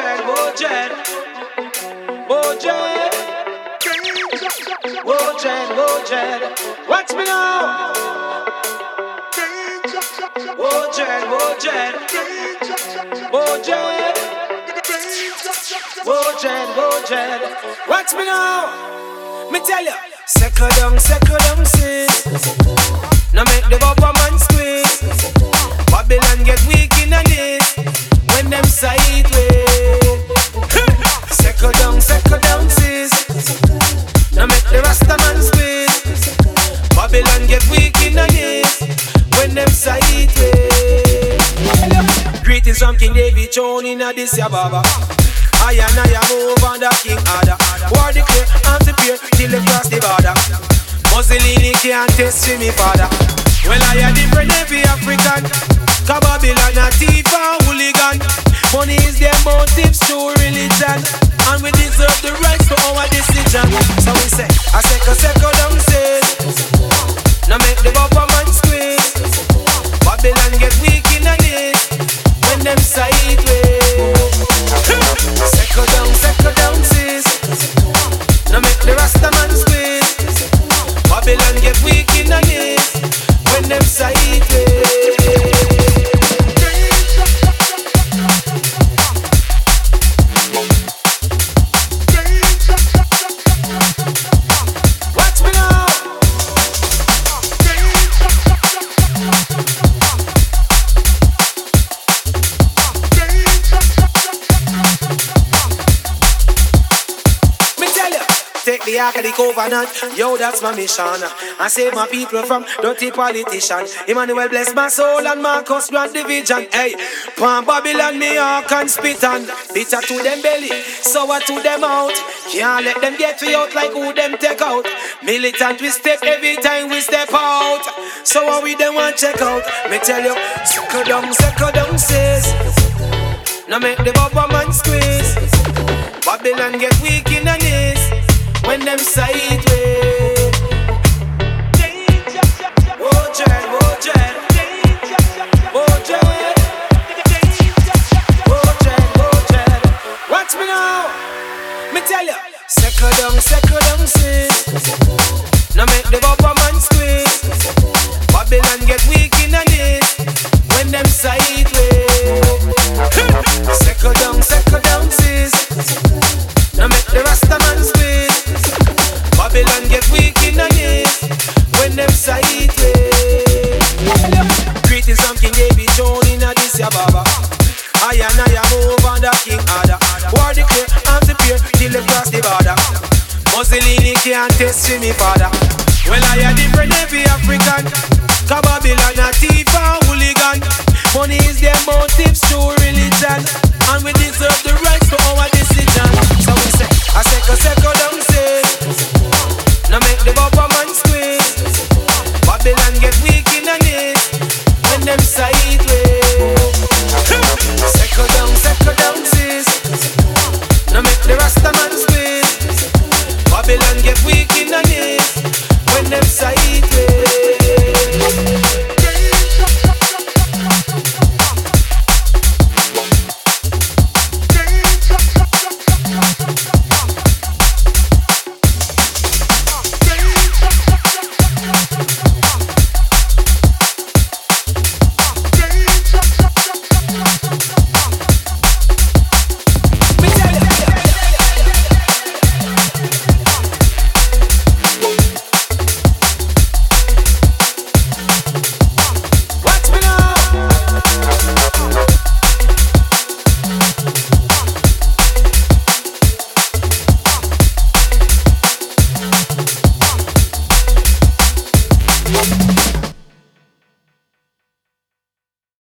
Bojet, Bojet, Bojet, Bojet, Bojet. Watch me now. Bojet, Bojet, Bojet, Bojet, Bojet. Watch me now. Me tell ya, second down, sis. Now make the bubble man squeeze. Babylon get weak in a knees when them sideways. Second down, sis. Now make the Rasta man squeeze. Babylon get weak in a knees when them sideways. Greetings from King David, John in a this ya baba. I move on the king order. War declare, arms appear till they cross the border. Mussolini can't test me father. Well I am different every African. Babylon a thief and hooligan. Money is their motives to religion, and we deserve the rights to our decision. So we say, I second down says. Now make the bubble man squeeze. Babylon get weak in a knees when them sideways. Second down sis. Now make the Rasta man squeeze. Babylon get weak in a knees when them sideways. The ark of the covenant, yo, that's my mission. I save my people from dirty politician. Emmanuel bless my soul and Marcus grant the vision. Hey, pan Babylon me ark and spit on. Bitter to them belly, sour to them out. Can't let them get we out like who them take out. Militant we step every time we step out. So what we them want check out? Me tell you, second down sis. Now make the bubble man squeeze. Babylon get weak in the knees when them sideways. Bojet, Bojet, Bojet, Bojet, Bojet. Watch me now. Me tell ya, second down sis. Now make the bubble man squeeze. Babylon get weak in the knees when them sideways. Second down sis. Now make the Rasta man squeeze. Babylon get weak in the knees when them sideways. Greetings from King David, John in a this ya baba. I move on the king order. War declare, arms appear till they cross the border. Mussolini can't test me father. Well I am different every African. Babylon a thief and hooligan. Money is their motives to